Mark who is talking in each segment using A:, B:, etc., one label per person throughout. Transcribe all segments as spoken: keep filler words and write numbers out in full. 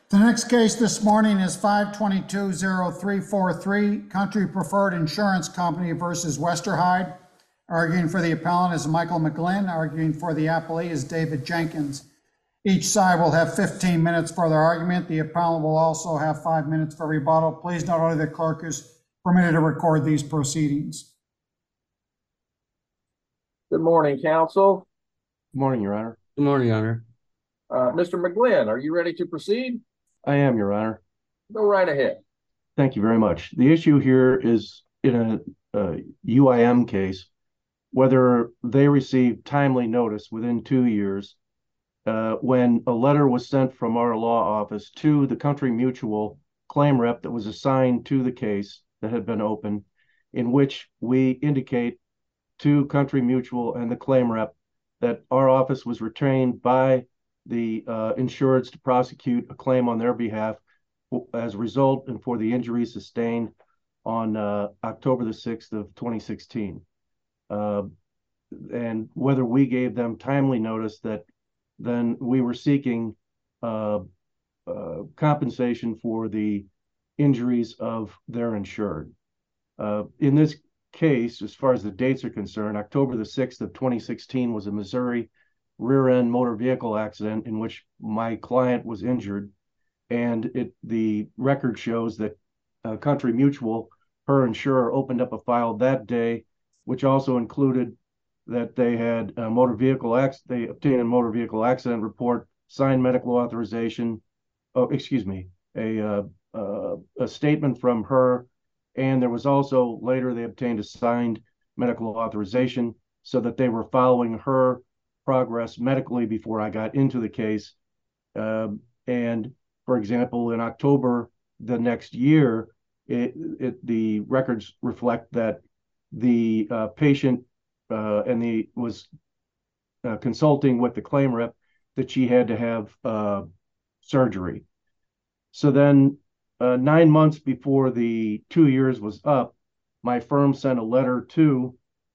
A: The next case this morning is five twenty-two oh three four three, Country Preferred Insurance Company versus Westerhide. Arguing for the appellant is Michael McGlynn. Arguing for the appellee is David Jenkins. Each side will have fifteen minutes for their argument. The appellant will also have five minutes for rebuttal. Please note only the clerk is permitted to record these proceedings.
B: Good morning, counsel.
C: Good morning, Your Honor.
D: Good morning, Your Honor.
B: Uh, Mister McGlynn, are you ready to proceed?
C: I am, Your Honor.
B: Go right ahead.
C: Thank you very much. The issue here is in a, a U I M case, whether they received timely notice within two years uh, when a letter was sent from our law office to the Country Mutual claim rep that was assigned to the case that had been open, in which we indicate to Country Mutual and the claim rep that our office was retained by the uh, insureds to prosecute a claim on their behalf as a result and for the injuries sustained on uh, October the sixth of twenty sixteen. Uh, and whether we gave them timely notice that then we were seeking uh, uh, compensation for the injuries of their insured. Uh, in this case, as far as the dates are concerned, October the sixth of twenty sixteen was a Missouri rear-end motor vehicle accident in which my client was injured, and it the record shows that uh, Country Mutual, her insurer, opened up a file that day, which also included that they had a motor vehicle accident, they obtained a motor vehicle accident report, signed medical authorization, oh, excuse me, a uh, uh, a statement from her, and there was also later they obtained a signed medical authorization so that they were following her progress medically before I got into the case. Um, and for example, in October the next year, it, it, the records reflect that the uh, patient uh, and the was uh, consulting with the claim rep that she had to have uh, surgery. So then uh, nine months before the two years was up, my firm sent a letter to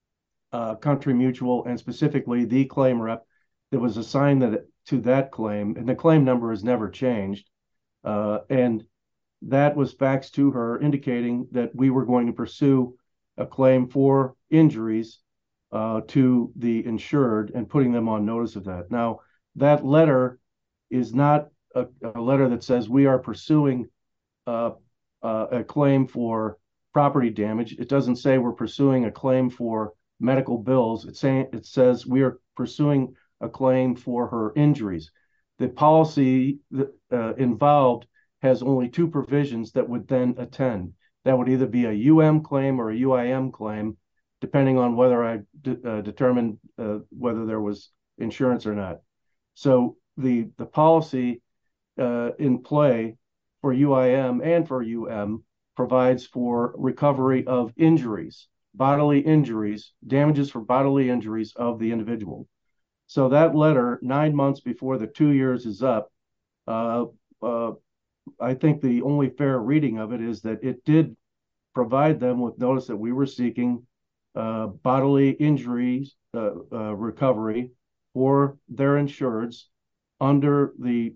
C: uh, Country Mutual and specifically the claim rep that was assigned that, to that claim, and the claim number has never changed. Uh, and that was faxed to her indicating that we were going to pursue a claim for injuries uh, to the insured and putting them on notice of that. Now, that letter is not a, a letter that says we are pursuing uh, uh, a claim for property damage. It doesn't say we're pursuing a claim for medical bills. It's saying it says we are pursuing a claim for her injuries. The policy that, uh, involved has only two provisions that would then attend. That would either be a U M claim or a U I M claim, depending on whether I de uh, determined uh, whether there was insurance or not. So the the policy uh, in play for U I M and for U M provides for recovery of injuries, bodily injuries, damages for bodily injuries of the individual. So that letter, nine months before the two years is up, uh, uh, I think the only fair reading of it is that it did provide them with notice that we were seeking uh, bodily injuries uh, uh, recovery for their insureds under the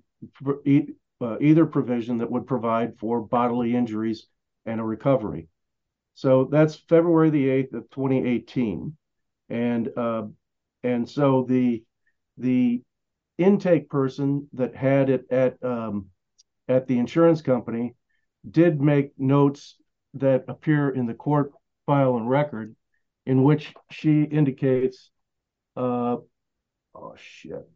C: uh, either provision that would provide for bodily injuries and a recovery. So that's February the eighth of twenty eighteen. And uh, and so the the intake person that had it at um, at the insurance company did make notes that appear in the court file and record in which she indicates, uh, oh shit.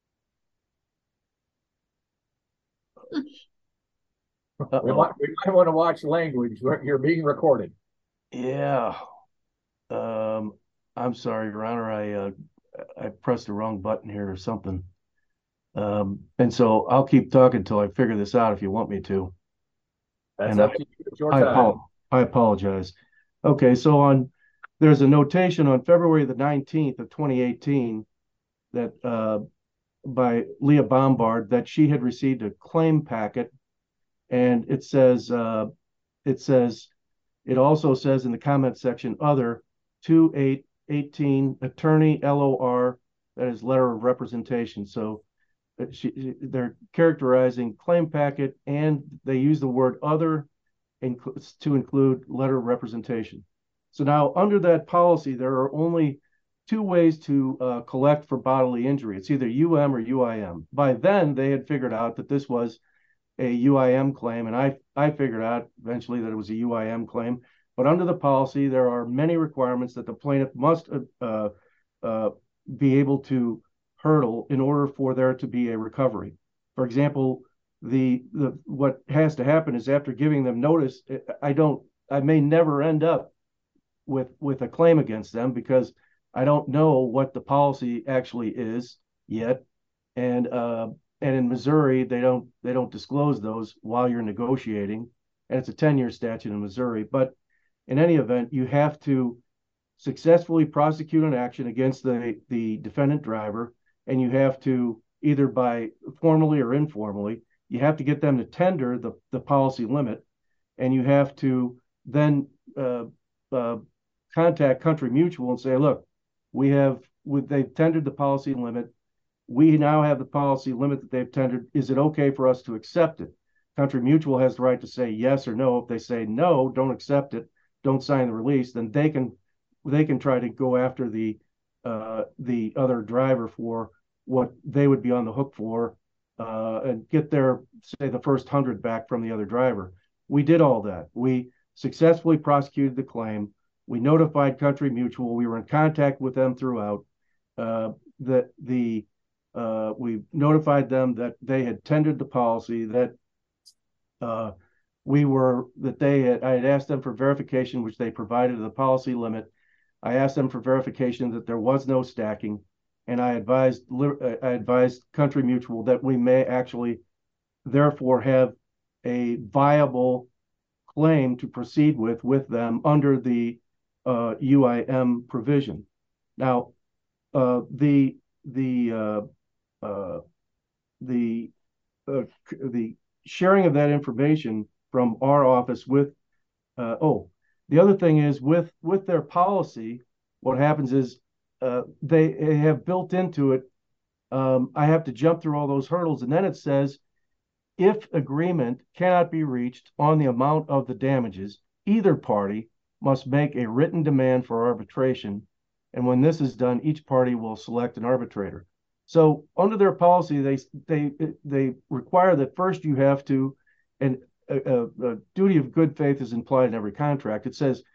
B: We might, we might want to watch language. You're being recorded.
C: Yeah. Um, I'm sorry, Your Honor. I uh, I pressed the wrong button here or something. Um, and so I'll keep talking until I figure this out if you want me to.
B: That's
C: and
B: up
C: I,
B: to you. It's your
C: I,
B: time.
C: apo I apologize. Okay, so on there's a notation on February the nineteenth of twenty eighteen that uh, by Leah Bombard that she had received a claim packet, and it says uh, it says it also says in the comment section other two eight eighteen attorney L O R, that is letter of representation. So she, they're characterizing claim packet, and they use the word other inc- to include letter of representation. So now under that policy, there are only two ways to uh, collect for bodily injury. It's either U M or U I M. By then, they had figured out that this was a U I M claim, and I, I figured out eventually that it was a U I M claim. But under the policy, there are many requirements that the plaintiff must uh, uh, be able to hurdle in order for there to be a recovery. For example, the the what has to happen is after giving them notice, I don't I may never end up with with a claim against them because I don't know what the policy actually is yet, and uh, and in Missouri they don't they don't disclose those while you're negotiating, and it's a ten-year statute in Missouri. But in any event, you have to successfully prosecute an action against the the defendant driver, and you have to either by formally or informally, you have to get them to tender the the policy limit, and you have to then uh, uh, contact Country Mutual and say, look, we have they've tendered the policy limit. We now have the policy limit that they've tendered. Is it okay for us to accept it? Country Mutual has the right to say yes or no. If they say no, don't accept it, don't sign the release, then they can they can try to go after the uh, the other driver for what they would be on the hook for uh, and get their, say, the first hundred back from the other driver. We did all that. We successfully prosecuted the claim. We notified Country Mutual. We were in contact with them throughout. Uh, that the uh, we notified them that they had tendered the policy, that uh, we were that they had I had asked them for verification, which they provided the policy limit. I asked them for verification that there was no stacking, and I advised I advised Country Mutual that we may actually therefore have a viable claim to proceed with with them under the uh, U I M provision. Now, uh, the the uh, uh, the uh, the sharing of that information from our office with uh, oh, the other thing is with with their policy, what happens is uh, they have built into it. Um, I have to jump through all those hurdles, and then it says if agreement cannot be reached on the amount of the damages, either party must make a written demand for arbitration. And when this is done, each party will select an arbitrator. So under their policy, they they they require that first you have to, and a, a, a duty of good faith is implied in every contract. It says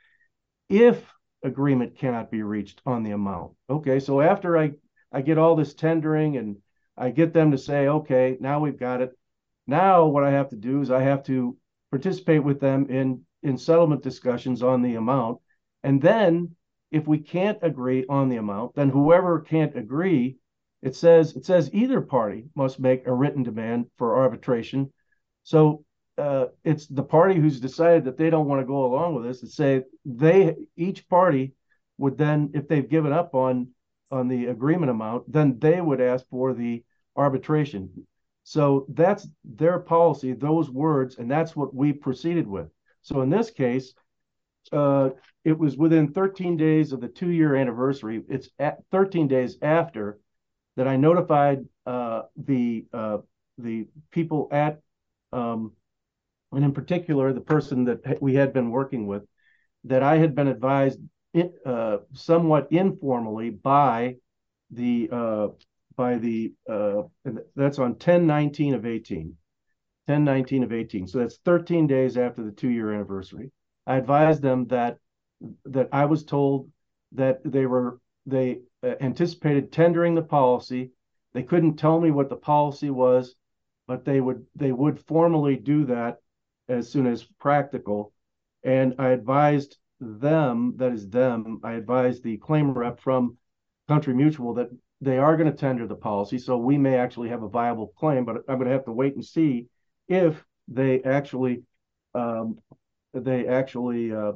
C: if agreement cannot be reached on the amount. Okay, so after I I get all this tendering and I get them to say, okay, now we've got it. Now what I have to do is I have to participate with them in in settlement discussions on the amount, and then if we can't agree on the amount, then whoever can't agree, it says it says either party must make a written demand for arbitration. So uh, it's the party who's decided that they don't want to go along with this, and say they each party would then, if they've given up on on the agreement amount, then they would ask for the arbitration. So that's their policy, those words, and that's what we proceeded with. So in this case, uh, it was within thirteen days of the two-year anniversary. It's at thirteen days after that I notified uh, the uh, the people at, um, and in particular, the person that we had been working with, that I had been advised uh, somewhat informally by the uh, by the uh, that's on ten nineteen of eighteen, ten nineteen of eighteen. So that's thirteen days after the two-year anniversary. I advised them that that I was told that they were they uh, anticipated tendering the policy. They couldn't tell me what the policy was, but they would they would formally do that as soon as practical. And I advised them, that is them, I advised the claim rep from Country Mutual that they are going to tender the policy, so we may actually have a viable claim, but I'm going to have to wait and see if they actually um, they actually uh,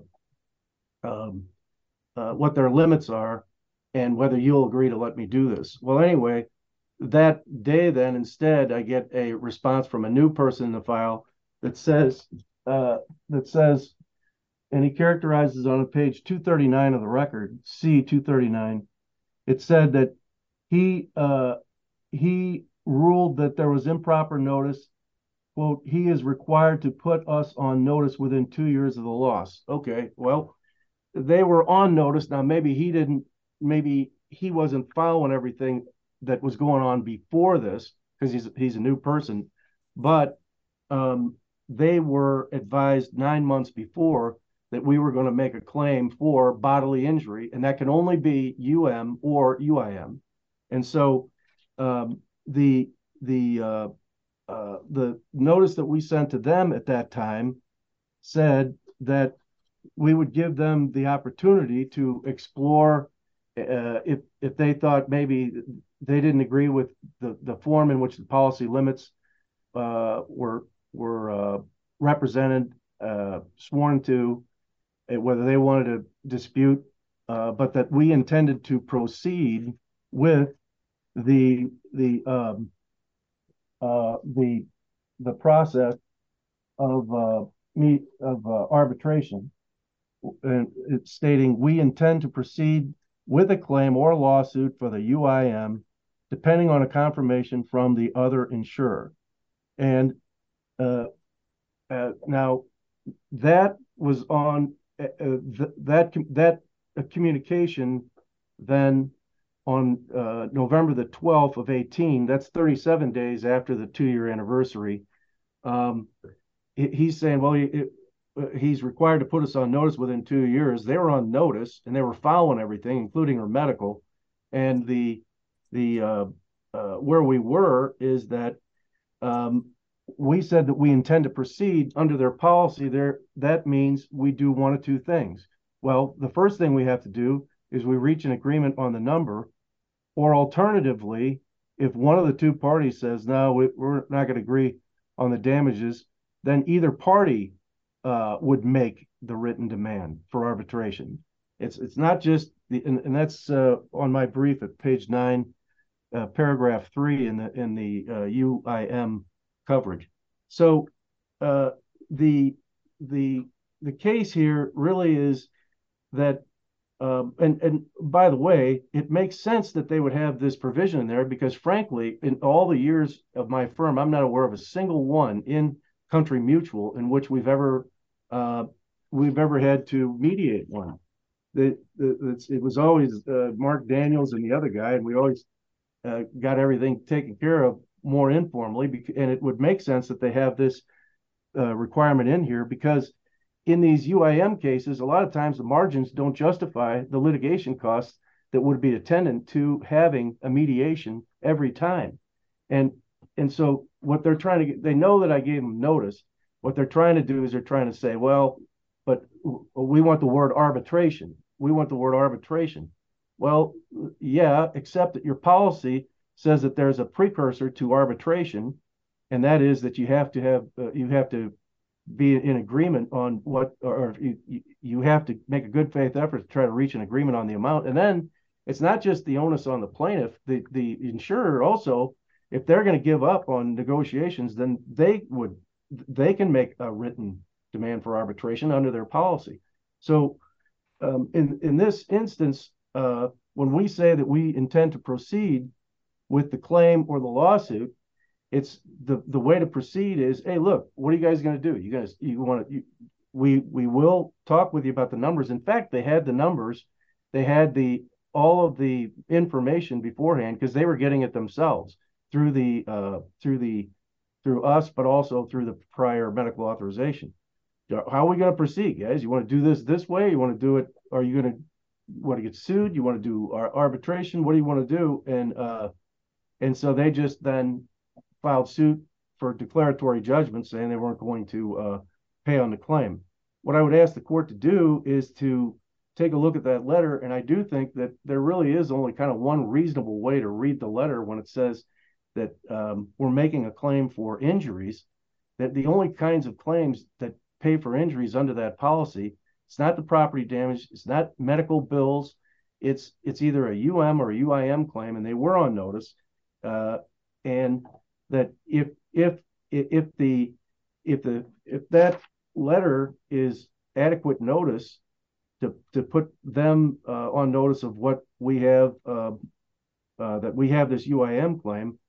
C: um, uh, what their limits are and whether you'll agree to let me do this. Well, anyway, that day then instead I get a response from a new person in the file that says uh, that says, and he characterizes on page two thirty-nine of the record, C two thirty-nine, it said that he uh, he ruled that there was improper notice. Quote, he is required to put us on notice within two years of the loss. Okay, well, they were on notice. Now, maybe he didn't, maybe he wasn't following everything that was going on before this because he's he's a new person, but um, they were advised nine months before that we were going to make a claim for bodily injury, and that can only be U M or U I M. And so um, the the uh, uh, the notice that we sent to them at that time said that we would give them the opportunity to explore uh, if if they thought maybe they didn't agree with the the form in which the policy limits uh, were were uh, represented, uh, sworn to, whether they wanted to dispute, uh, but that we intended to proceed with the the um, uh, the the process of uh, meet of uh, arbitration, and it's stating we intend to proceed with a claim or lawsuit for the U I M, depending on a confirmation from the other insurer. And uh, uh, now that was on uh, th- that that uh, communication then on uh, November the twelfth of eighteen. That's thirty-seven days after the two-year anniversary. Um, he's saying, well, he, he's required to put us on notice within two years. They were on notice and they were following everything, including her medical. And the the uh, uh, where we were is that um, we said that we intend to proceed under their policy. There, that means we do one of two things. Well, the first thing we have to do is we reach an agreement on the number, or alternatively, if one of the two parties says no, we, we're not going to agree on the damages, then either party uh, would make the written demand for arbitration. It's it's not just the, and, and that's uh, on my brief at page nine, uh, paragraph three in the in the uh, U I M coverage. So uh, the the the case here really is that, um, and and by the way, it makes sense that they would have this provision in there because, frankly, in all the years of my firm, I'm not aware of a single one in Country Mutual in which we've ever uh, we've ever had to mediate one. The, the it was always uh, Mark Daniels and the other guy, and we always uh, got everything taken care of more informally. And it would make sense that they have this uh, requirement in here because in these U I M cases, a lot of times the margins don't justify the litigation costs that would be attendant to having a mediation every time. And and so what they're trying to get, they know that I gave them notice. What they're trying to do is they're trying to say, well, but we want the word arbitration. We want the word arbitration. Well, yeah, except that your policy says that there's a precursor to arbitration, and that is that you have to have uh, you have to be in agreement on what, or you, you have to make a good faith effort to try to reach an agreement on the amount. And then it's not just the onus on the plaintiff, the, the insurer also, if they're going to give up on negotiations, then they would, they can make a written demand for arbitration under their policy. So um, in, in this instance, uh, when we say that we intend to proceed with the claim or the lawsuit, it's the the way to proceed is, hey, look, what are you guys going to do? You guys, you want to, we we will talk with you about the numbers. In fact, they had the numbers, they had the all of the information beforehand because they were getting it themselves through the uh, through the through us, but also through the prior medical authorization. How are we going to proceed, guys? You want to do this this way? You want to do it? Are you going to want to get sued? You want to do our arbitration? What do you want to do? And uh, and so they just then filed suit for declaratory judgment saying they weren't going to uh, pay on the claim. What I would ask the court to do is to take a look at that letter, and I do think that there really is only kind of one reasonable way to read the letter when it says that um, we're making a claim for injuries, that the only kinds of claims that pay for injuries under that policy, it's not the property damage, it's not medical bills, it's it's either a U M or a U I M claim, and they were on notice, uh, and that if if if the if the if that letter is adequate notice to to put them uh, on notice of what we have uh, uh, that we have this U I M claim,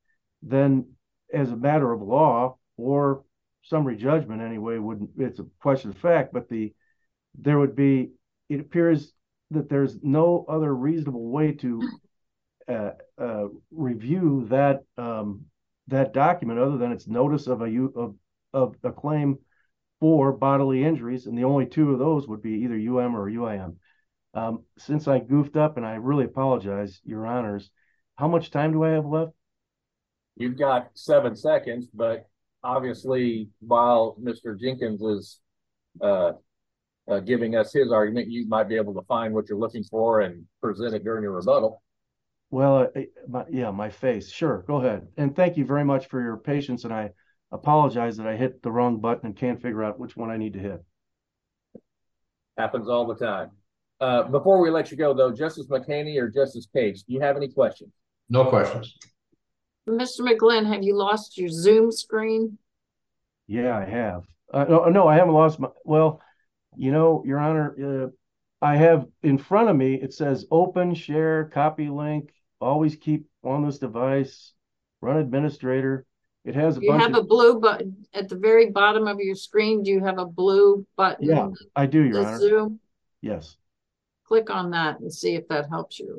C: then as a matter of law or summary judgment anyway, wouldn't, it's a question of fact, but the, there would be, it appears that there's no other reasonable way to uh, uh, review that um, that document other than its notice of a of, of a claim for bodily injuries, and the only two of those would be either U M or U I M. Um, since I goofed up, and I really apologize, Your Honors, how much time do I have left?
B: You've got seven seconds, but obviously, while Mister Jenkins is uh, uh, giving us his argument, you might be able to find what you're looking for and present it during your rebuttal.
C: Well, uh, my, yeah, my face. Sure, go ahead. And thank you very much for your patience. And I apologize that I hit the wrong button and can't figure out which one I need to hit.
B: Happens all the time. Uh, before we let you go, though, Justice McHaney or Justice Case, do you have any questions?
D: No questions.
E: Mister McGlynn, have you lost your Zoom screen?
C: Yeah, I have. Uh, no, no, I haven't lost my, well, you know, Your Honor, uh, I have in front of me, it says open, share, copy link, always keep on this device, run administrator. It has a
E: You
C: bunch
E: have
C: of,
E: a blue button at the very bottom of your screen. Do you have a blue button?
C: yeah, I do, Your
E: The
C: Honor.
E: Zoom?
C: Yes,
E: Click on that and see if that helps you.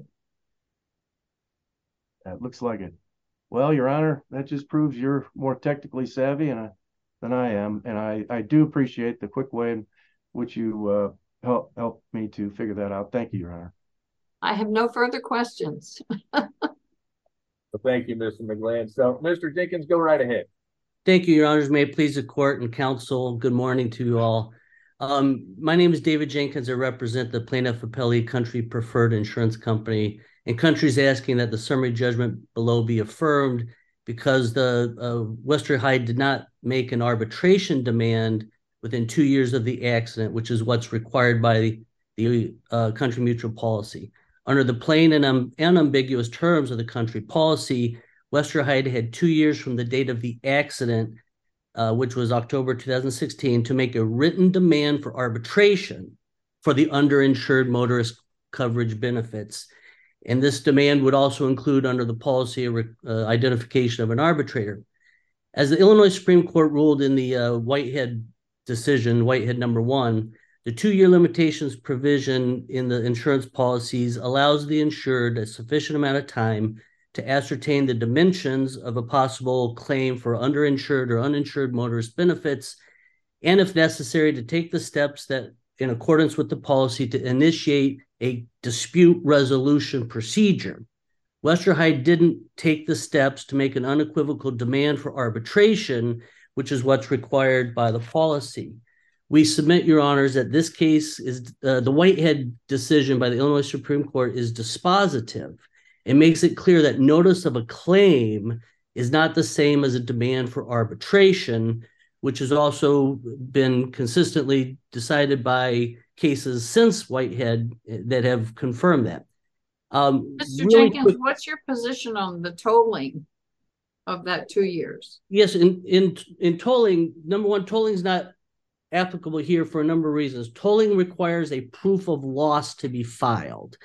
C: that looks like it. Well, Your Honor, that just proves you're more technically savvy and, uh, than I am. And I, I do appreciate the quick way in which you uh, help, help me to figure that out. Thank you, Your Honor.
E: I have no further questions.
B: Well, thank you, Mister McGlynn. So, Mister Jenkins, go right ahead.
F: Thank you, Your Honors. May it please the court and counsel. Good morning to you all. Um, my name is David Jenkins. I represent the plaintiff appellee Country Preferred Insurance Company, and Country's asking that the summary judgment below be affirmed because the uh, Western Hyde did not make an arbitration demand within two years of the accident, which is what's required by the, the uh, Country Mutual policy. Under the plain and um, unambiguous terms of the Country policy, Western Hyde had two years from the date of the accident, uh, which was October two thousand sixteen, to make a written demand for arbitration for the underinsured motorist coverage benefits. And this demand would also include under the policy a uh, identification of an arbitrator. As the Illinois Supreme Court ruled in the uh, Whitehead decision, Whitehead number one, the two-year limitations provision in the insurance policies allows the insured a sufficient amount of time to ascertain the dimensions of a possible claim for underinsured or uninsured motorist benefits, and if necessary, to take the steps that, in accordance with the policy, to initiate a dispute resolution procedure. Western Hyde didn't take the steps to make an unequivocal demand for arbitration, which is what's required by the policy. We submit, Your Honors, that this case is uh, the Whitehead decision by the Illinois Supreme Court is dispositive. It makes it clear that notice of a claim is not the same as a demand for arbitration, which has also been consistently decided by cases since Whitehead that have confirmed that. Um,
E: Mister
F: really
E: Jenkins,
F: quick,
E: what's your position on the tolling of that two years?
F: yes, in, in, in tolling, number one, tolling is not applicable here for a number of reasons. Tolling requires a proof of loss to be filed.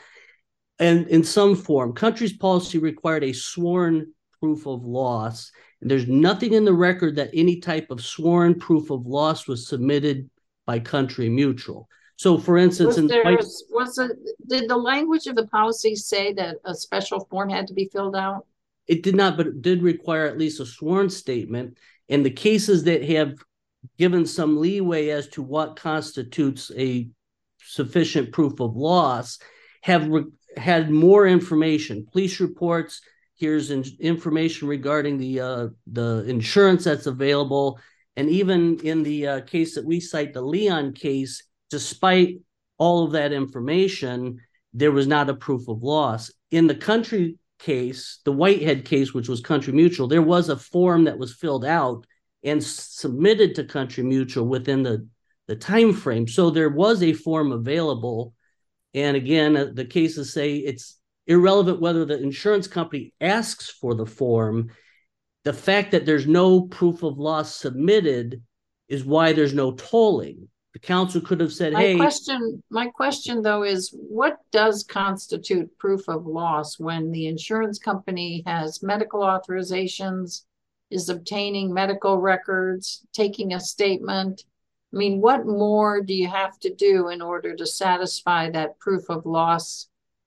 F: And in some form, Country's policy required a sworn proof of loss. And there's nothing in the record that any type of sworn proof of loss was submitted by Country Mutual. So, for instance,
E: Was
F: in
E: there,
F: White,
E: was it, did the language of the policy say that a special form had to be filled out?
F: it did not, but it did require at least a sworn statement. And the cases that have given some leeway as to what constitutes a sufficient proof of loss have re- had more information, police reports. Here's in- information regarding the uh, the insurance that's available. And even in the uh, case that we cite, the Leon case, despite all of that information, there was not a proof of loss. In the Country case, the Whitehead case, which was Country Mutual, there was a form that was filled out and submitted to Country Mutual within the, the time frame. So there was a form available. And again, the cases say it's irrelevant whether the insurance company asks for the form. The fact that there's no proof of loss submitted is why there's no tolling. The council could have said,
E: My
F: hey,
E: question, my question though is, what does constitute proof of loss when the insurance company has medical authorizations, is obtaining medical records, taking a statement? I mean, what more do you have to do in order to satisfy that proof of loss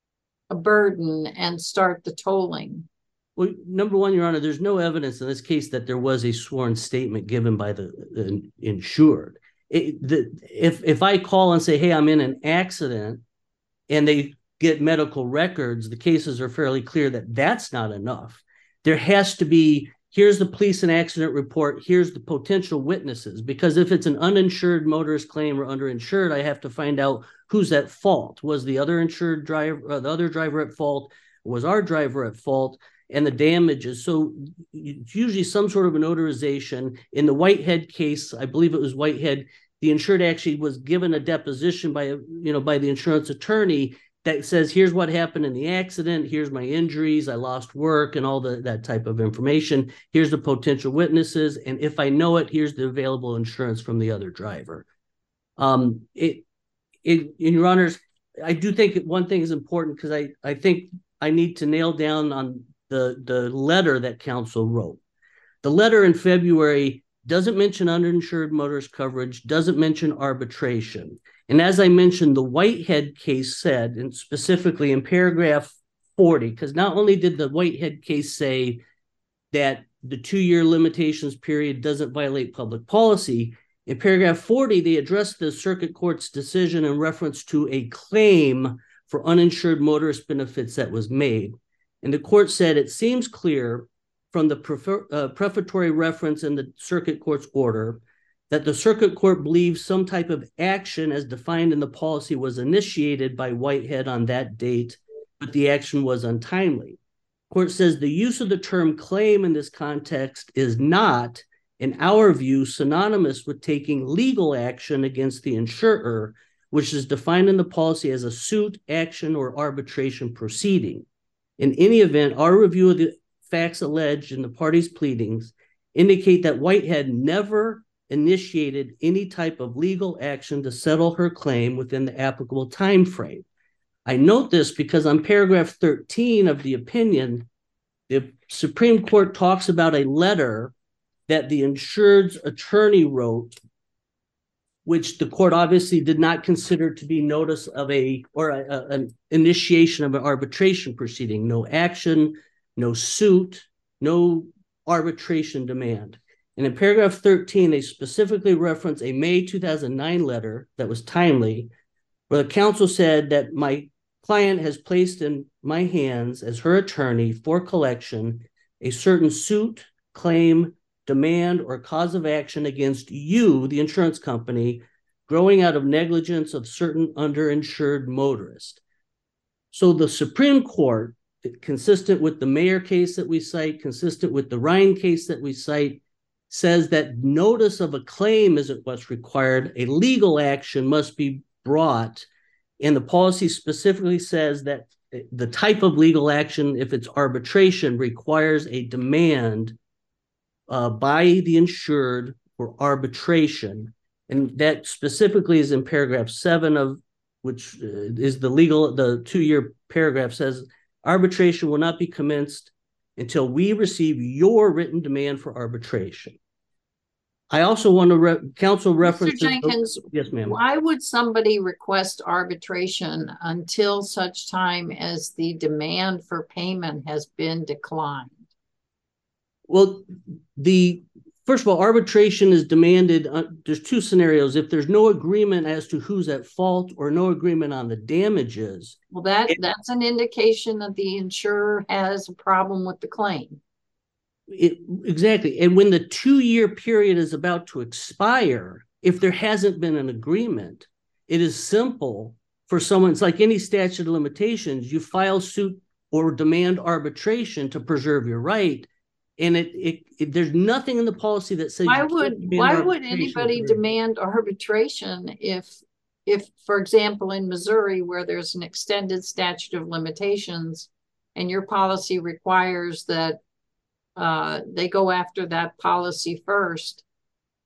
E: a burden and start the tolling?
F: well, number one, Your Honor, there's no evidence in this case that there was a sworn statement given by the, the insured. It, the, if if I call and say, hey, I'm in an accident, and they get medical records, the cases are fairly clear that that's not enough. There has to be, here's the police and accident report, here's the potential witnesses, because if it's an uninsured motorist claim or underinsured, I have to find out who's at fault. Was the other insured driver, uh, the other driver at fault? Was our driver at fault? And the damages. So it's usually some sort of a notarization. In the Whitehead case, I believe it was Whitehead, the insured actually was given a deposition by, a, you know, by the insurance attorney that says, here's what happened in the accident, here's my injuries, I lost work, and all the, that type of information. Here's the potential witnesses, and if I know it, here's the available insurance from the other driver. Um, it, it, in Your Honors, I do think one thing is important, because I, I think I need to nail down on the, the letter that counsel wrote. The letter in February doesn't mention underinsured motorist coverage, doesn't mention arbitration. And as I mentioned, the Whitehead case said, and specifically in paragraph forty, because not only did the Whitehead case say that the two-year limitations period doesn't violate public policy, in paragraph forty, they addressed the circuit court's decision in reference to a claim for uninsured motorist benefits that was made. And the court said, it seems clear from the prefer, uh, prefatory reference in the circuit court's order that the circuit court believes some type of action as defined in the policy was initiated by Whitehead on that date, but the action was untimely. Court says the use of the term claim in this context is not, in our view, synonymous with taking legal action against the insurer, which is defined in the policy as a suit, action, or arbitration proceeding. In any event, our review of the facts alleged in the parties' pleadings indicate that Whitehead never initiated any type of legal action to settle her claim within the applicable time frame. I note this because on paragraph thirteen of the opinion, the Supreme Court talks about a letter that the insured's attorney wrote, which the court obviously did not consider to be notice of a, or a, a, an initiation of an arbitration proceeding. No action, no suit, no arbitration demand. And in paragraph thirteen, they specifically reference a May two thousand nine letter that was timely, where the counsel said that my client has placed in my hands as her attorney for collection a certain suit, claim, demand, or cause of action against you, the insurance company, growing out of negligence of certain underinsured motorists. So the Supreme Court, consistent with the Mayer case that we cite, consistent with the Ryan case that we cite, says that notice of a claim isn't what's required. A legal action must be brought. And the policy specifically says that the type of legal action, if it's arbitration, requires a demand uh, by the insured for arbitration. And that specifically is in paragraph seven of, which uh, is the legal, the two-year paragraph says, arbitration will not be commenced until we receive your written demand for arbitration. I also want to re counsel reference.
E: Mister Jenkins,
F: yes, ma'am.
E: Why would somebody request arbitration until such time as the demand for payment has been declined?
F: Well, the first of all, arbitration is demanded. Uh, there's two scenarios. If there's no agreement as to who's at fault or no agreement on the damages.
E: Well, that
F: it,
E: that's an indication that the insurer has a problem with the claim.
F: It, exactly. And when the two-year period is about to expire, if there hasn't been an agreement, it is simple for someone. It's like any statute of limitations. You file suit or demand arbitration to preserve your right. And it, it, it there's nothing in the policy that says
E: why would why would anybody demand arbitration if if for example in Missouri, where there's an extended statute of limitations and your policy requires that uh they go after that policy first,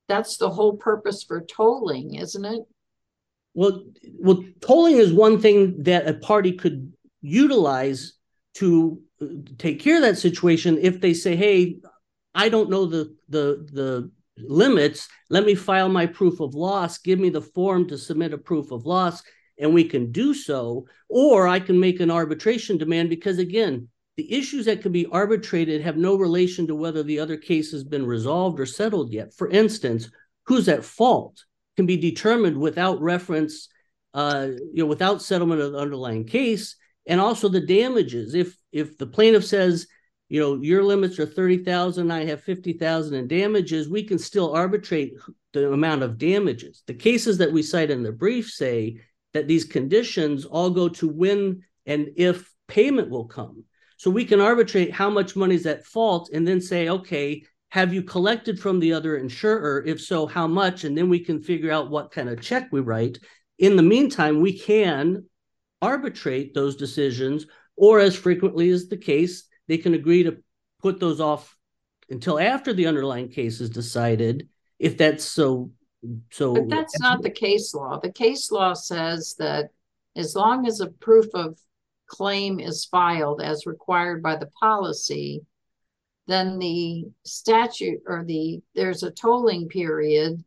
E: that's the whole purpose for tolling, isn't it?
F: Well, well, tolling is one thing that a party could utilize to uh, take care of that situation if they say, hey, I don't know the the the limits. Let me file my proof of loss. Give me the form to submit a proof of loss, and we can do so. Or I can make an arbitration demand because, again, the issues that can be arbitrated have no relation to whether the other case has been resolved or settled yet. For instance, who's at fault can be determined without reference, uh, you know, without settlement of the underlying case, and also the damages. If if the plaintiff says, you know, your limits are thirty thousand, I have fifty thousand in damages, we can still arbitrate the amount of damages. The cases that we cite in the brief say that these conditions all go to when and if payment will come. So we can arbitrate how much money is at fault and then say, okay, have you collected from the other insurer? If so, how much? And then we can figure out what kind of check we write. In the meantime, we can arbitrate those decisions, or as frequently as the case, they can agree to put those off until after the underlying case is decided, if that's so. so.
E: But that's not the case law. The case law says that as long as a proof of claim is filed as required by the policy, then the statute or the there's a tolling period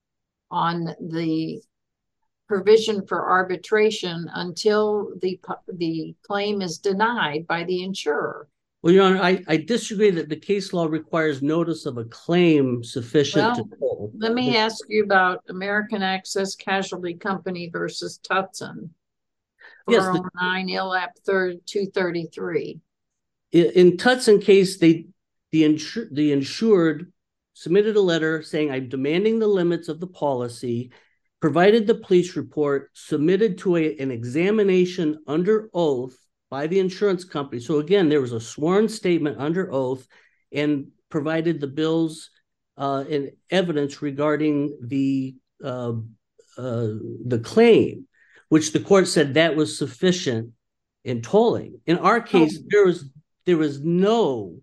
E: on the provision for arbitration until the the claim is denied by the insurer.
F: Well, Your Honor, I, I disagree that the case law requires notice of a claim sufficient
E: Well,
F: to toll.
E: Let me ask you about American Access Casualty Company versus Tutson.
F: Yes,
E: four oh nine I L A P third two thirty-three.
F: In, in Tutson case, they the insur, the insured submitted a letter saying, I'm demanding the limits of the policy, provided the police report, submitted to a, an examination under oath by the insurance company. So again, there was a sworn statement under oath, and provided the bills uh, and evidence regarding the uh, uh, the claim, which the court said that was sufficient in tolling. In our case, oh. there was there was no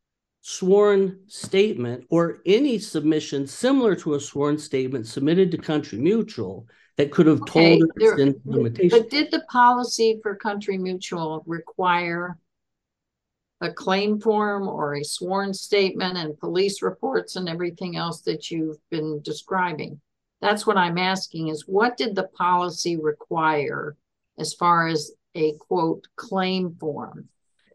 F: sworn statement or any submission similar to a sworn statement submitted to Country Mutual that could have
E: okay,
F: told
E: there,
F: its implementation.
E: But did the policy for Country Mutual require a claim form or a sworn statement and police reports and everything else that you've been describing? That's what I'm asking, is what did the policy require as far as a, quote, claim form?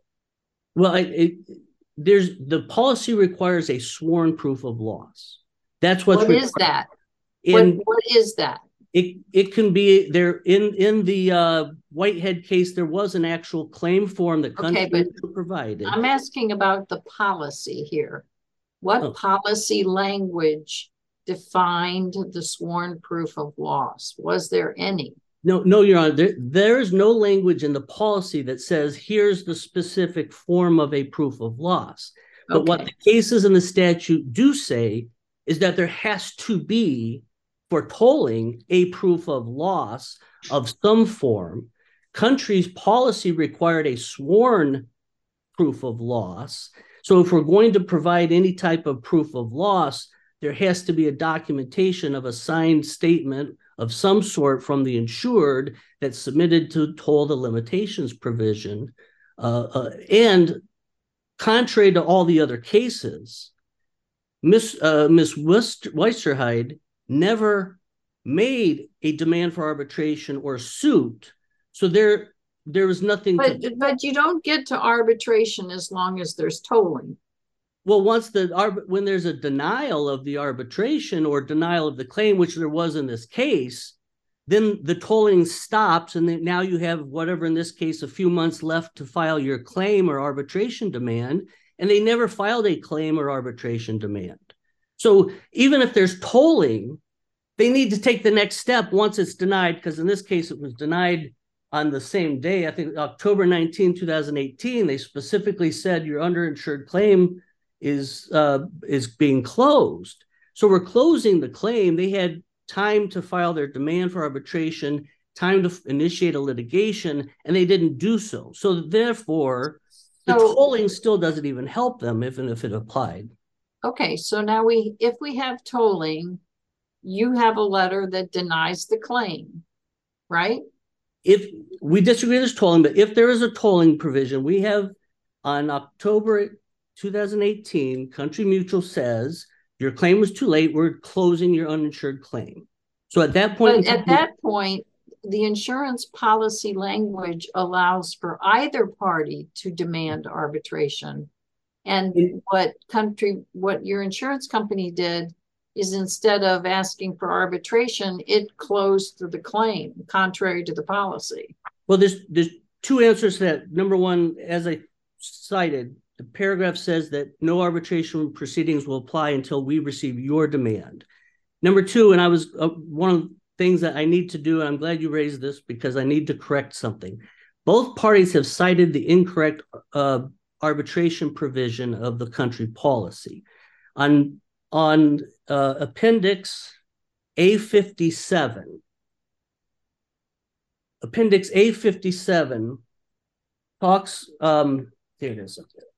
F: Well, it, it, there's the policy requires a sworn proof of loss. That's what's
E: what
F: required.
E: is that?
F: In,
E: what, what is that?
F: It it can be there in in the uh, Whitehead case. There was an actual claim form that Country
E: okay,
F: Mutual provided.
E: I'm asking about the policy here. What oh. policy language defined the sworn proof of loss? Was there any?
F: No, no, Your Honor. There, there is no language in the policy that says here's the specific form of a proof of loss. But okay. what the cases in the statute do say is that there has to be, for tolling, a proof of loss of some form. Country's policy required a sworn proof of loss. So if we're going to provide any type of proof of loss, there has to be a documentation of a signed statement of some sort from the insured that's submitted to toll the limitations provision. Uh, uh, and contrary to all the other cases, Miss uh, Miss Weisterheide never made a demand for arbitration or suit. So there, there was nothing.
E: But,
F: to...
E: but you don't get to arbitration as long as there's tolling.
F: Well, once the when there's a denial of the arbitration or denial of the claim, which there was in this case, then the tolling stops, and then now you have whatever, in this case, a few months left to file your claim or arbitration demand, and they never filed a claim or arbitration demand. So even if there's tolling, they need to take the next step once it's denied, because in this case, it was denied on the same day. I think October nineteenth, two thousand eighteen, they specifically said your underinsured claim is uh, is being closed. So we're closing the claim. They had time to file their demand for arbitration, time to initiate a litigation, and they didn't do so. So therefore, the so, tolling still doesn't even help them, even if it applied.
E: Okay, so now we, if we have tolling, you have a letter that denies the claim, right?
F: If we disagree with this tolling, but if there is a tolling provision, we have on October two thousand eighteen, Country Mutual says your claim was too late. We're closing your uninsured claim. So at that point,
E: But at that point, the insurance policy language allows for either party to demand arbitration. And what country, what your insurance company did is instead of asking for arbitration, it closed the claim contrary to the policy.
F: Well, there's there's two answers to that. Number one, as I cited, the paragraph says that no arbitration proceedings will apply until we receive your demand. Number two, and I was uh, one of the things that I need to do, and I'm glad you raised this because I need to correct something. Both parties have cited the incorrect uh, arbitration provision of the country policy. On, on uh, Appendix A fifty-seven, Appendix A fifty-seven talks, um, here it is,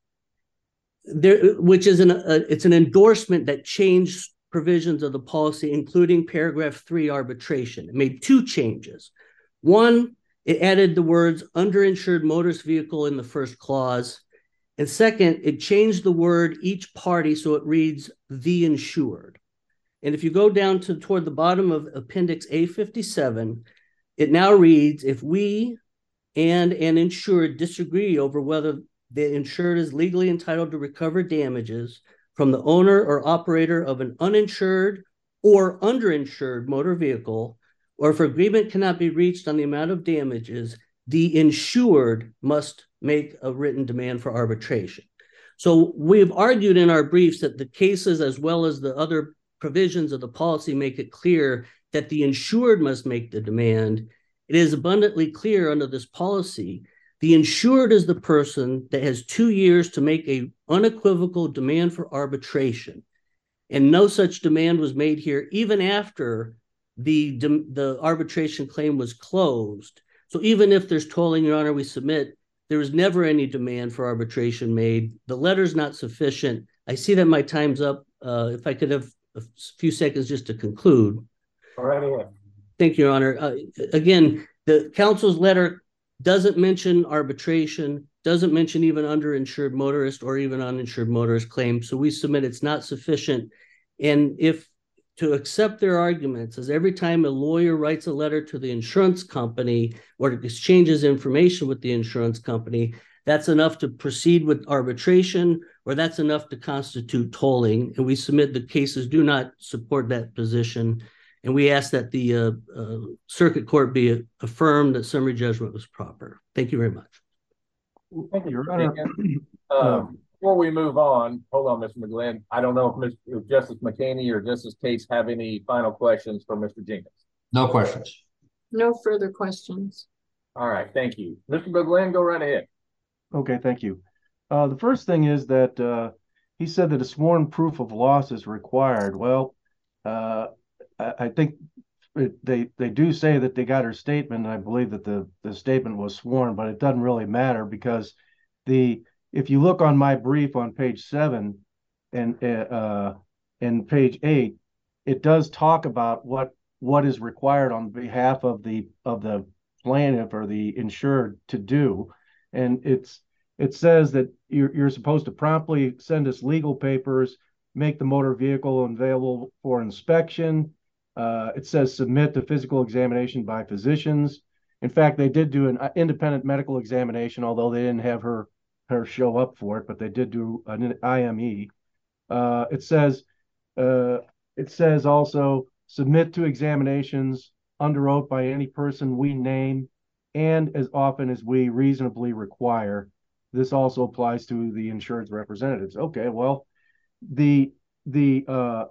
F: there, which is an, uh, it's an endorsement that changed provisions of the policy, including paragraph three arbitration. It made two changes. One, it added the words underinsured motorist vehicle in the first clause. And second, it changed the word each party so it reads the insured. And if you go down to toward the bottom of Appendix A fifty-seven, it now reads, if we and an insured disagree over whether the insured is legally entitled to recover damages from the owner or operator of an uninsured or underinsured motor vehicle, or if agreement cannot be reached on the amount of damages, the insured must make a written demand for arbitration. So we've argued in our briefs that the cases, as well as the other provisions of the policy, make it clear that the insured must make the demand. It is abundantly clear under this policy, the insured is the person that has two years to make a unequivocal demand for arbitration. And no such demand was made here, even after the, the arbitration claim was closed. So even if there's tolling, Your Honor, we submit, there was never any demand for arbitration made. The letter's not sufficient. I see that my time's up. Uh, if I could have a few seconds just to conclude.
B: All right, ahead.
F: Thank you, Your Honor. Uh, again, the council's letter doesn't mention arbitration, doesn't mention even underinsured motorist or even uninsured motorist claims. So we submit it's not sufficient. And if to accept their arguments is every time a lawyer writes a letter to the insurance company or exchanges information with the insurance company, that's enough to proceed with arbitration, or that's enough to constitute tolling. And we submit the cases do not support that position. And we ask that the uh, uh, circuit court be affirmed that summary judgment was proper. Thank you very much.
B: Thank you,
C: Your
B: Mister
C: Honor.
B: Jenkins. Um, before we move on, hold on, Mister McGlynn. I don't know if, Mister if Justice McKinney or Justice Case have any final questions for Mister Jenkins.
D: No questions.
E: No further questions.
B: All right, thank you. Mister McGlynn, go right ahead.
C: Okay, thank you. Uh, the first thing is that uh, he said that a sworn proof of loss is required. Well, uh, I, I think it, they they do say that they got her statement, and I believe that the the statement was sworn, but it doesn't really matter because the if you look on my brief on page seven and uh, and page eight, it does talk about what what is required on behalf of the of the plaintiff or the insured to do. And it's it says that you're, you're supposed to promptly send us legal papers, make the motor vehicle available for inspection. Uh, it says submit to physical examination by physicians. In fact, they did do an independent medical examination, although they didn't have her her show up for it, but they did do an I M E. Uh, it says uh, it says also submit to examinations under oath by any person we name, and as often as we reasonably require. This also applies to the insurance representatives. Okay, well, the the uh,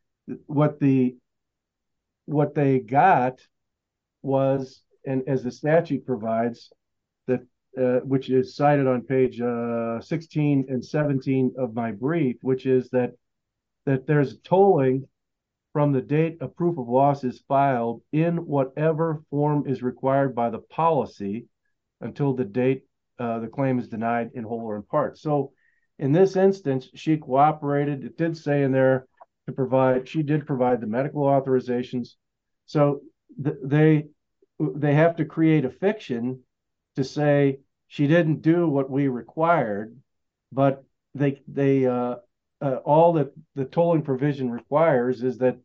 C: what the what they got was, and as the statute provides, that uh, which is cited on page uh, sixteen and seventeen of my brief, which is that that there's tolling from the date a proof of loss is filed in whatever form is required by the policy until the date uh, the claim is denied in whole or in part. So In this instance, she cooperated. It did say in there to provide, she did provide the medical authorizations. So th- they they have to create a fiction to say she didn't do what we required, but they they uh, uh, all that the tolling provision requires is that,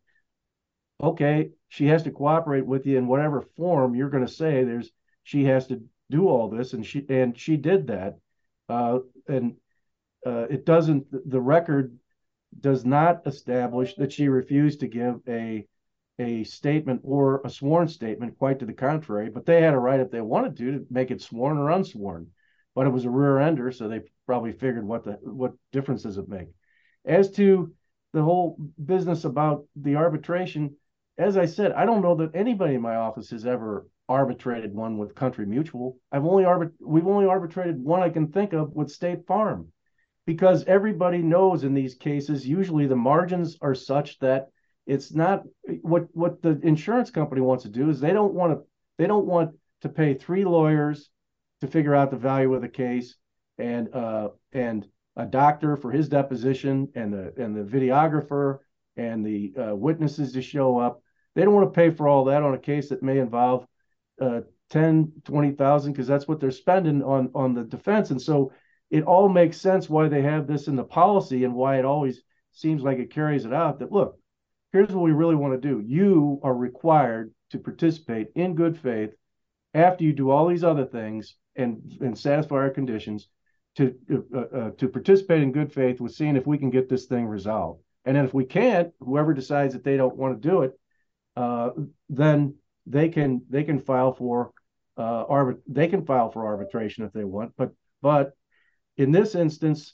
C: okay, she has to cooperate with you in whatever form you're going to say. There's she has to do all this, and she and she did that, uh, and uh, it doesn't. The record does not establish that she refused to give a a statement or a sworn statement. Quite to the contrary, but they had a right if they wanted to to make it sworn or unsworn. But it was a rear ender, so they probably figured what the what difference does it make? As to the whole business about the arbitration, as I said, I don't know that anybody in my office has ever arbitrated one with Country Mutual. I've only arbit we've only arbitrated one I can think of with State Farm, because everybody knows in these cases, usually the margins are such that it's not what what the insurance company wants to do is they don't want to they don't want to pay three lawyers to figure out the value of the case, and uh and a doctor for his deposition, and the and the videographer and the uh, witnesses to show up. They don't want to pay for all that on a case that may involve uh, ten, twenty thousand, because that's what they're spending on on the defense. And so it all makes sense why they have this in the policy, and why it always seems like it carries it out that, look, here's what we really want to do. You are required to participate in good faith after you do all these other things and and satisfy our conditions, to uh, uh, to participate in good faith with seeing if we can get this thing resolved. And then if we can't, whoever decides that they don't want to do it, uh, then they can they can file for uh, arbit they can file for arbitration if they want. But but in this instance,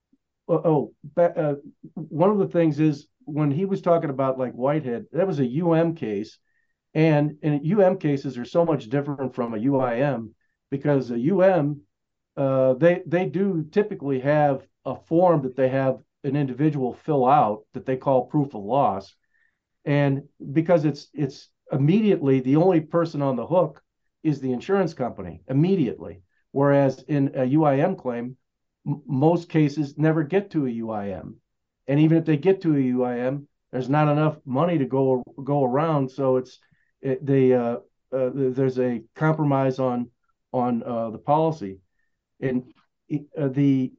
C: oh, oh uh, one of the things is, when he was talking about like Whitehead, that was a U M case, and and U M cases are so much different from a U I M, because a U M, uh, they they do typically have a form that they have an individual fill out that they call proof of loss, and because it's it's immediately the only person on the hook is the insurance company immediately, whereas in a U I M claim, m- most cases never get to a U I M, and even if they get to a U I M, there's not enough money to go go around, so it's it, they uh, uh, there's a compromise on on uh, the policy. And uh, the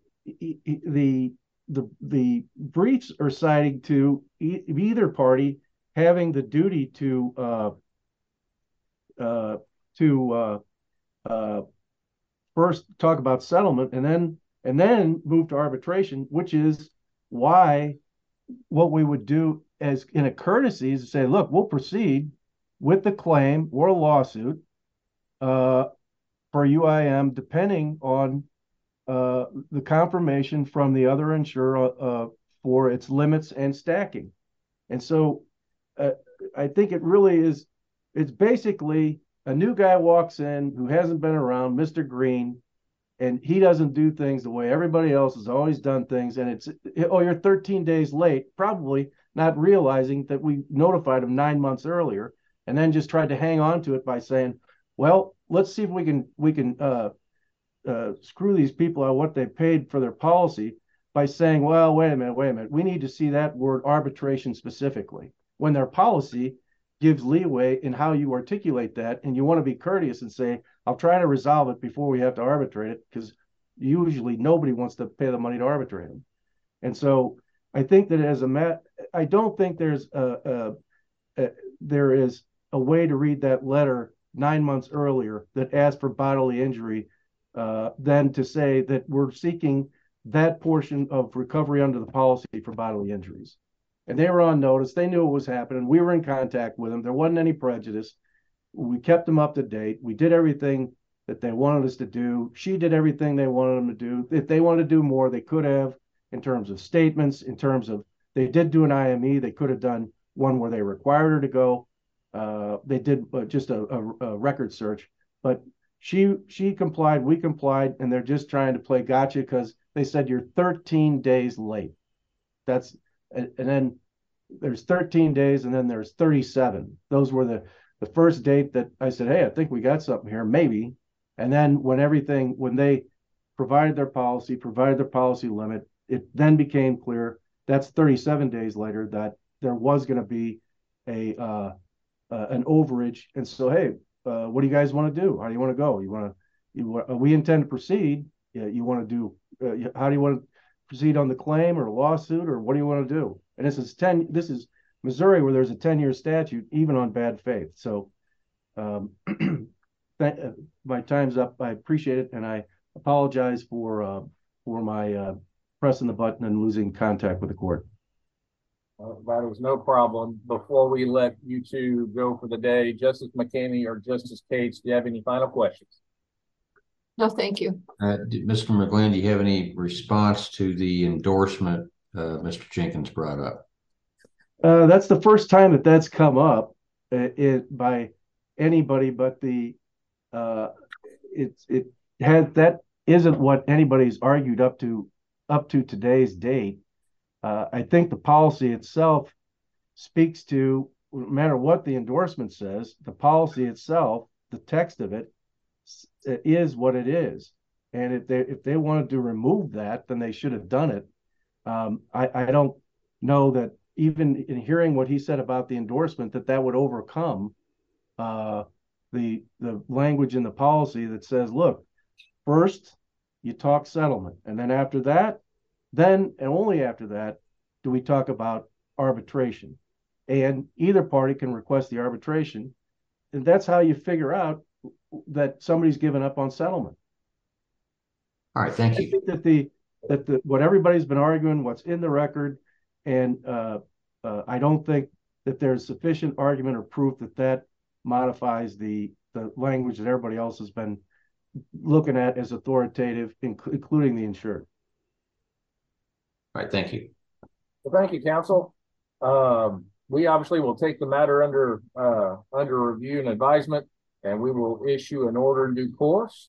C: the the the briefs are citing to e- either party having the duty to uh, uh, to uh, uh, first talk about settlement, and then and then move to arbitration, which is why what we would do as in a courtesy is to say, look, we'll proceed with the claim or a lawsuit uh, for U I M, depending on uh, the confirmation from the other insurer uh, for its limits and stacking. And so uh, I think it really is, it's basically a new guy walks in who hasn't been around, Mister Green, and he doesn't do things the way everybody else has always done things. And it's, oh, you're thirteen days late, probably not realizing that we notified him nine months earlier, and then just tried to hang on to it by saying, well, let's see if we can we can uh, uh, screw these people out what they paid for their policy by saying, well, wait a minute, wait a minute, we need to see that word arbitration specifically, when their policy gives leeway in how you articulate that, and you want to be courteous and say, I'll try to resolve it before we have to arbitrate it, because usually nobody wants to pay the money to arbitrate them. And so I think that as a mat, I don't think there's a, a, a there is a way to read that letter nine months earlier that asked for bodily injury, uh, than to say that we're seeking that portion of recovery under the policy for bodily injuries. And they were on notice. They knew what was happening. We were in contact with them. There wasn't any prejudice. We kept them up to date. We did everything that they wanted us to do. She did everything they wanted them to do. If they wanted to do more, they could have, in terms of statements, in terms of, they did do an I M E. They could have done one where they required her to go. Uh, they did uh, just a, a, a record search, but she she complied, we complied, and they're just trying to play gotcha because they said you're thirteen days late. That's and, and then there's thirteen days, and then there's thirty-seven. Those were the the first date that I said, hey, I think we got something here, maybe. And then when everything, when they provided their policy, provided their policy limit, it then became clear, that's thirty-seven days later, that there was going to be a uh, uh, an overage. And so, hey, uh, what do you guys want to do? How do you want to go? You want to, you, uh, we intend to proceed. Yeah, you want to do, uh, how do you want to proceed on the claim or lawsuit, or what do you want to do? And this is ten, this is Missouri, where there's a ten year statute, even on bad faith. So um, that, uh, my time's up. I appreciate it. And I apologize for, uh, for my uh, pressing the button and losing contact with the court.
B: Uh, that was no problem. Before we let you two go for the day, Justice McKinney or Justice Cates, do you have any final questions?
E: No, thank you.
D: Uh, do- Mister McGlynn, do you have any response to the endorsement uh, Mister Jenkins brought up?
C: Uh, that's the first time that that's come up uh, it, by anybody, but the uh, it it had that isn't what anybody's argued up to up to today's date. Uh, I think the policy itself speaks to, no matter what the endorsement says, the policy itself, the text of it, is what it is. And if they if they wanted to remove that, then they should have done it. Um, I, I don't know that even in hearing what he said about the endorsement, that that would overcome uh, the the language in the policy that says, look, first you talk settlement, and then after that, then and only after that do we talk about arbitration. And either party can request the arbitration, and that's how you figure out that somebody's given up on settlement.
D: All right, thank
C: I
D: you.
C: think that the that the what everybody's been arguing, what's in the record, and uh, uh, I don't think that there's sufficient argument or proof that that modifies the the language that everybody else has been looking at as authoritative, inc- including the insured.
D: All right, thank you.
B: Well, thank you, counsel. Um, we obviously will take the matter under uh, under review and advisement, and we will issue an order in due course.